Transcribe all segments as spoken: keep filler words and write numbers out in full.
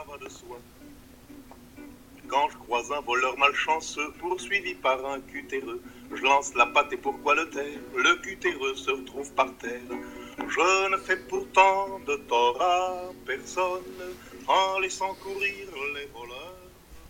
va de soi. Quand je croise un voleur malchanceux poursuivi par un cutéreux, je lance la patte et pourquoi le taire? Le cutéreux se retrouve par terre. Je ne fais pourtant de tort à personne en laissant courir les voleurs.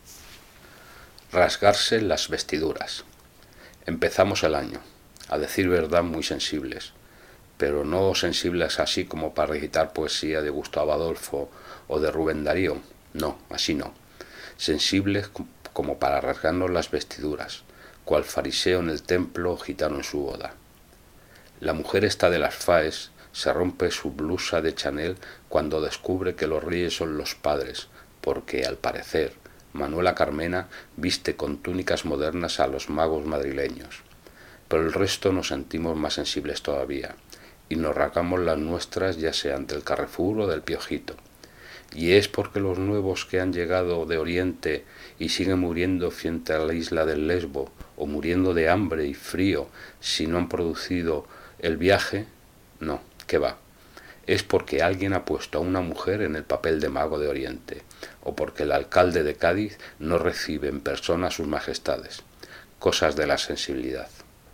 Rasgarse las vestiduras. Empezamos el año, a decir verdad muy sensibles, pero no sensibles así como para recitar poesía de Gustavo Adolfo o de Rubén Darío, no, así no, sensibles como para rasgarnos las vestiduras, cual fariseo en el templo o gitano en su boda. La mujer esta de las faes se rompe su blusa de Chanel cuando descubre que los reyes son los padres, porque, al parecer, Manuela Carmena viste con túnicas modernas a los magos madrileños. Pero el resto nos sentimos más sensibles todavía, y nos rasgamos las nuestras ya sean del Carrefour o del Piojito. Y es porque los nuevos que han llegado de Oriente y siguen muriendo frente a la isla del Lesbo, o muriendo de hambre y frío si no han producido el viaje, no, ¿qué va? Es porque alguien ha puesto a una mujer en el papel de mago de Oriente, o porque el alcalde de Cádiz no recibe en persona a sus majestades. Cosas de la sensibilidad.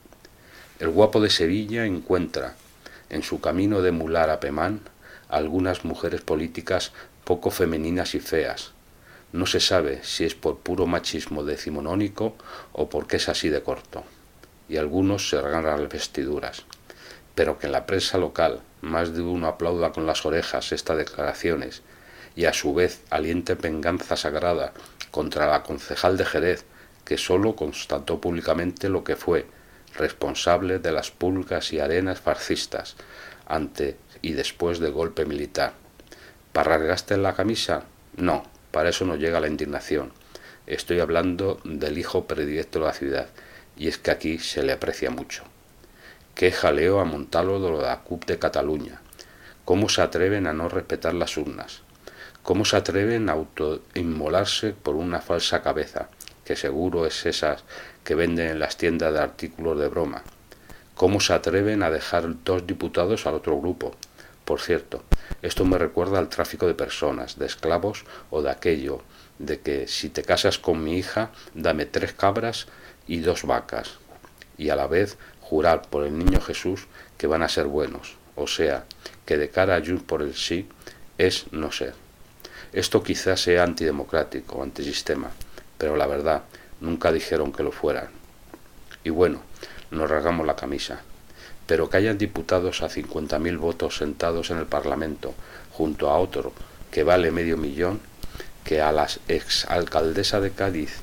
El guapo de Sevilla encuentra, en su camino de Mular a Pemán, algunas mujeres políticas poco femeninas y feas. No se sabe si es por puro machismo decimonónico o porque es así de corto. Y algunos se rasgan las vestiduras. Pero que en la prensa local más de uno aplauda con las orejas estas declaraciones y a su vez aliente venganza sagrada contra la concejal de Jerez, que sólo constató públicamente lo que fue responsable de las pulgas y arenas fascistas ante y después del golpe militar. ¿Para rasgaste la camisa? No, para eso no llega la indignación. Estoy hablando del hijo predilecto de la ciudad, y es que aquí se le aprecia mucho. Qué jaleo a montarlo de la C U P de Cataluña. ¿Cómo se atreven a no respetar las urnas? ¿Cómo se atreven a autoinmolarse por una falsa cabeza, que seguro es esas que venden en las tiendas de artículos de broma? ¿Cómo se atreven a dejar dos diputados al otro grupo? Por cierto, esto me recuerda al tráfico de personas, de esclavos o de aquello de que si te casas con mi hija, dame tres cabras y dos vacas, y a la vez jurar por el niño Jesús que van a ser buenos, o sea, que de cara a Junts por el sí es no ser. Esto quizás sea antidemocrático, antisistema, pero la verdad, nunca dijeron que lo fueran. Y bueno, nos rasgamos la camisa. Pero que hayan diputados a cincuenta mil votos sentados en el Parlamento, junto a otro que vale medio millón, que a la exalcaldesa de Cádiz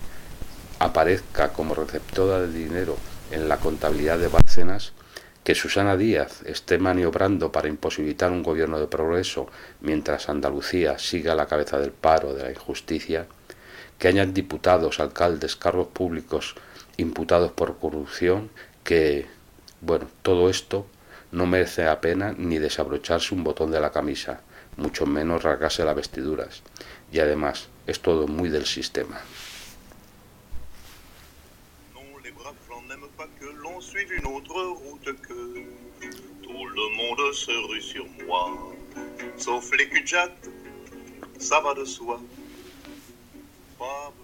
aparezca como receptora de dinero en la contabilidad de Bárcenas, que Susana Díaz esté maniobrando para imposibilitar un gobierno de progreso mientras Andalucía siga a la cabeza del paro, de la injusticia, que hayan diputados, alcaldes, cargos públicos imputados por corrupción, que, bueno, todo esto no merece la pena ni desabrocharse un botón de la camisa, mucho menos rasgarse las vestiduras. Y además, es todo muy del sistema. Que l'on suive une autre route que tout le monde se rue sur moi, sauf les cul-de-jatte, ça va de soi. Pas